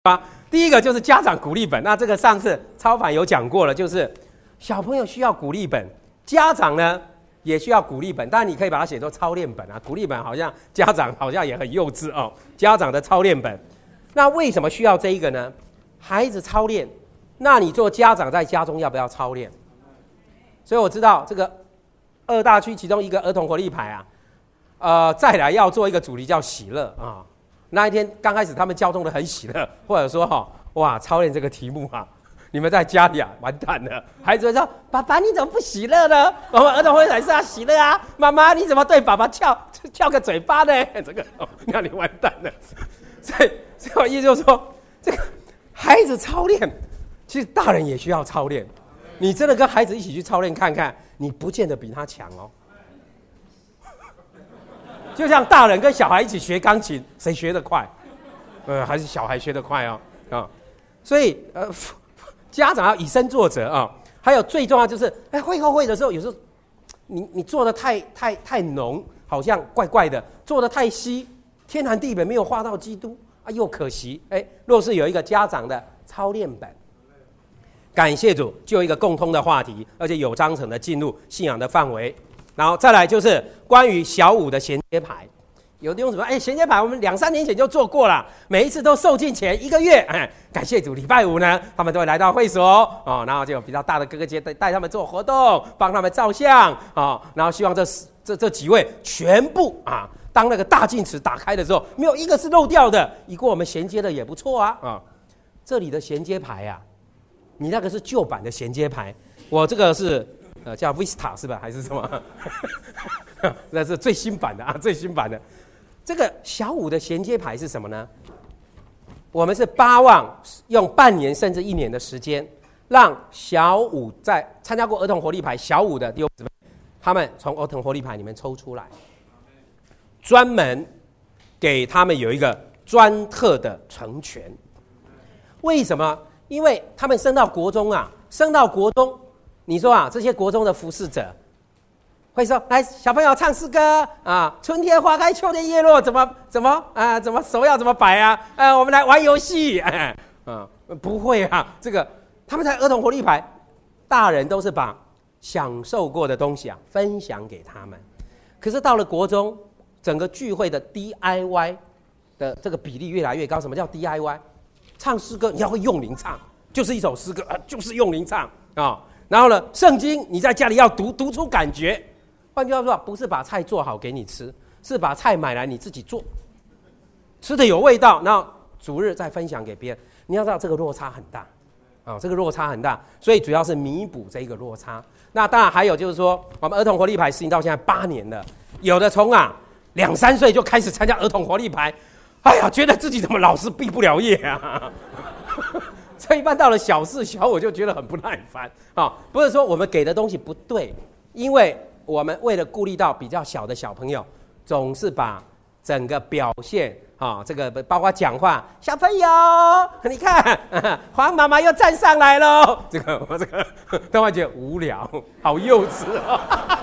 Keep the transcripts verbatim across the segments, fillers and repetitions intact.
吧？第一个就是家长鼓励本，那这个上次超凡有讲过了，就是小朋友需要鼓励本，家长呢也需要鼓励本，当然你可以把它写作操练本啊。鼓励本好像家长好像也很幼稚哦，家长的操练本。那为什么需要这一个呢？孩子操练，那你做家长在家中要不要操练？所以我知道这个二大区其中一个儿童活力牌啊，呃，再来要做一个主题叫喜乐啊。那一天刚开始他们交通的很喜乐，或者说哈、哦、哇操练这个题目啊，你们在家里啊完蛋了。孩子会说：“爸爸你怎么不喜乐呢？我们儿童会还是要喜乐啊。”妈妈你怎么对爸爸翘翘个嘴巴呢？这个、哦、那你完蛋了。所以所以我意思就是说，这个孩子操练，其实大人也需要操练。你真的跟孩子一起去操练看看，你不见得比他强哦。就像大人跟小孩一起学钢琴，谁学得快？呃，还是小孩学得快哦，啊、哦，所以呃，家长要以身作则啊、哦。还有最重要就是，哎，会后会的时候，有时候你你做的太太太浓，好像怪怪的；做的太稀，天南地北没有画到基督啊，又可惜。哎，若是有一个家长的操练本，感谢主，就有一个共通的话题，而且有章程的进入信仰的范围。然后再来就是关于小五的衔接牌，有的用什么？哎，衔接牌我们两三年前就做过了，每一次都受尽前一个月。哎，感谢主，礼拜五呢，他们都会来到会所哦，然后就有比较大的哥哥姐带带他们做活动，帮他们照相哦，然后希望这这这几位全部啊，当那个大镜池打开的时候，没有一个是漏掉的，一个我们衔接的也不错啊啊、哦。这里的衔接牌啊，你那个是旧版的衔接牌，我这个是。呃，叫 Vista 是吧？还是什么？那是最新版的啊，最新版的。这个小五的衔接牌是什么呢？我们是巴望用半年甚至一年的时间，让小五在参加过儿童活力牌小五的弟兄姊妹，他们从儿童活力牌里面抽出来，专门给他们有一个专特的成全。为什么？因为他们升到国中啊，升到国中。你说啊，这些国中的服侍者会说：“来，小朋友唱诗歌啊，春天花开，秋天叶落，怎么怎么啊，怎么手要怎么摆啊？呃，我们来玩游戏。哎”啊，不会啊，这个他们在儿童活力牌，大人都是把享受过的东西啊分享给他们。可是到了国中，整个聚会的 D I Y 的这个比例越来越高。什么叫 D I Y？ 唱诗歌你要会用灵唱，就是一首诗歌啊，就是用灵唱啊。然后呢，圣经你在家里要读，读出感觉。换句话说，不是把菜做好给你吃，是把菜买来你自己做，吃的有味道，然后主日再分享给别人。你要知道这个落差很大，啊、哦，这个落差很大，所以主要是弥补这个落差。那当然还有就是说，我们儿童活力牌实行到现在八年了，有的从啊两三岁就开始参加儿童活力牌，哎呀，觉得自己怎么老是毕不了业啊。所以一般到了小四小五就觉得很不耐烦啊、哦，不是说我们给的东西不对，因为我们为了顾虑到比较小的小朋友，总是把整个表现啊、哦，这个包括讲话，小朋友，你看，黄妈妈又站上来喽，这个我这个都会觉得无聊，好幼稚哦。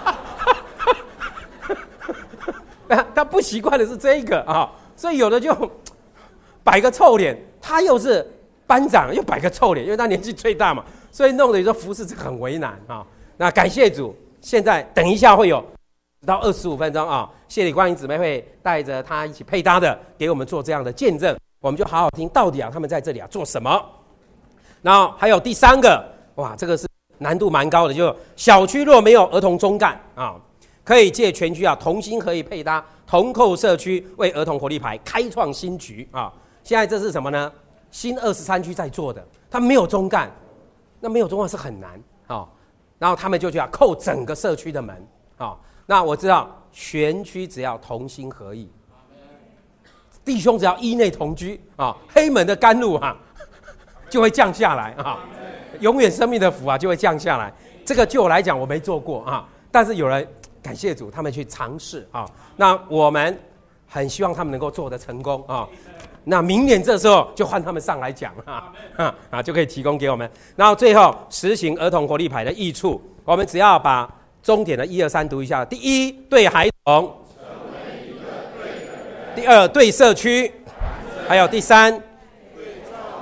他不习惯的是这个啊、哦，所以有的就摆个臭脸，他又是。班长又摆个臭脸，因为他年纪最大嘛，所以弄得有时候服侍很为难啊、哦。那感谢主，现在等一下会有到二十五分钟啊、哦，谢礼光影姊妹会带着他一起配搭的，给我们做这样的见证，我们就好好听到底啊，他们在这里啊做什么。然后还有第三个，哇，这个是难度蛮高的，就小区若没有儿童中干啊、哦，可以借全区啊同心合意配搭，同扣社区为儿童活力牌开创新局啊、哦。现在这是什么呢？新二十三区在做的，他没有中干，那没有中干是很难啊、哦。然后他们就要扣整个社区的门啊、哦。那我知道全区只要同心合意，弟兄只要依内同居啊、哦，黑门的甘露啊就会降下来啊、哦，永远生命的福啊就会降下来。这个就我来讲我没做过啊，但是有人感谢主，他们去尝试啊。那我们很希望他们能够做得成功啊。那明年这时候就换他们上来讲啊，啊就可以提供给我们。然后最后实行儿童活力牌的益处，我们只要把终点的一二三读一下。第一，对孩童；第二，对社区；还有第三，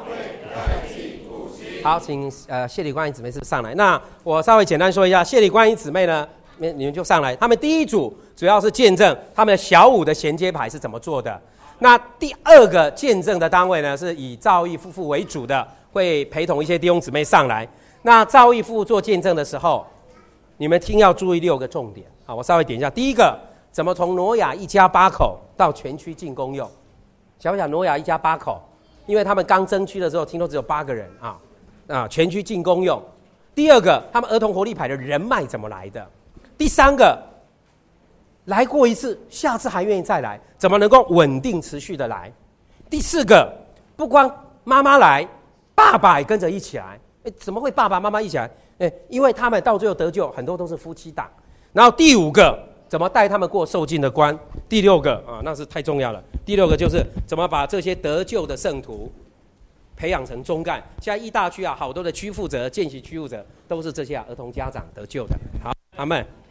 好，请呃谢礼观音姊妹是上来。那我稍微简单说一下，谢礼观音姊妹呢，你你们就上来。他们第一组主要是见证他们的小五的衔接牌是怎么做的。那第二个见证的单位呢，是以赵毅夫妇为主的，会陪同一些弟兄姊妹上来。那赵毅夫妇做见证的时候，你们听要注意六个重点啊，我稍微点一下。第一个，怎么从挪亚一家八口到全区进公用？想不想挪亚一家八口？因为他们刚增区的时候，听说只有八个人啊，啊，全区进公用。第二个，他们儿童活力牌的人脉怎么来的？第三个，来过一次，下次还愿意再来，怎么能够稳定持续的来？第四个，不光妈妈来，爸爸也跟着一起来。哎，怎么会爸爸妈妈一起来？哎，因为他们到最后得救，很多都是夫妻档。然后第五个，怎么带他们过受尽的关？第六个啊，那是太重要了。第六个就是怎么把这些得救的圣徒培养成中干。现在一大区啊，好多的区负责、见习区负责都是这些、啊、儿童家长得救的。好，阿们。